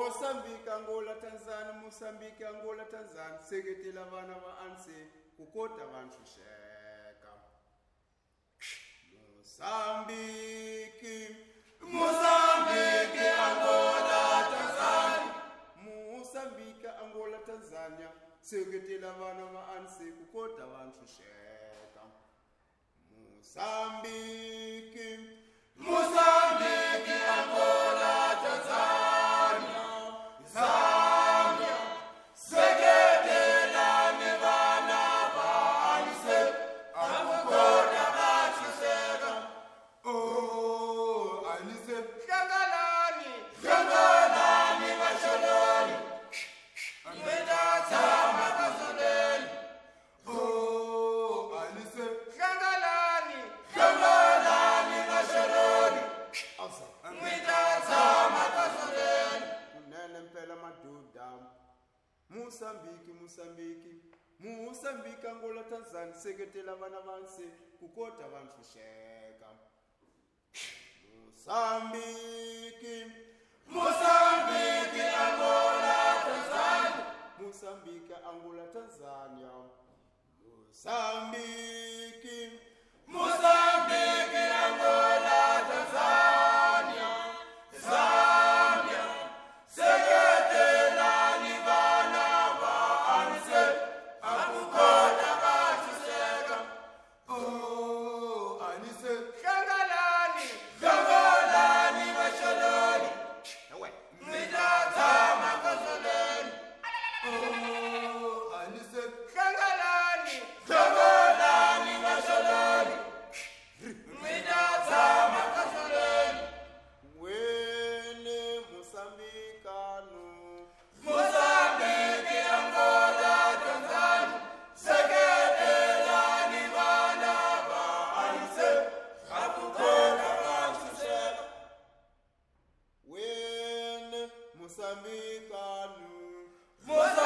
Mozambique, Angola, Tanzania, Mozambique, Angola, Tanzania, seketela vana va anse, kukota vanhu sheka. Mozambique, Mozambique, Angola, Tanzania, Mozambique, Angola, Tanzania, seketela vana va anse, kukota vanhu sheka. Mozambique, Mozambique, Angola, Tanzania, Zambia, seketela ni vana va anse, akukona vachiseka. Oh, anise, hlanganani, hlanganani vacholoni, ngidatama kazoleni. Oh, anise, hlanganani, hlanganani vacholoni, ngidatama kazoleni. Unene mpela maduda. Mozambique, Mozambique, Mozambique, Angola, Tanzania, seketela vana vanse, kukota vanhu sheka. Mozambique, Mozambique, Angola, Tanzania, Mozambique, Angola, Tanzania, Mozambique, Mozambique, Angola, Tanzania, Zambia, seketela ni vana va anse, akukona vachiseka. Oh, anise, hlanganani, hlanganani vacholoni, ngidatama kazoleni. Oh, anise, hlanganani, hlanganani vacholoni, ngidatama kazoleni. Wene Mozambikano, Mozambique, Angola, Tanzania, seketela ni vana va anse, akukona vachiseka. Wene Mozambikano,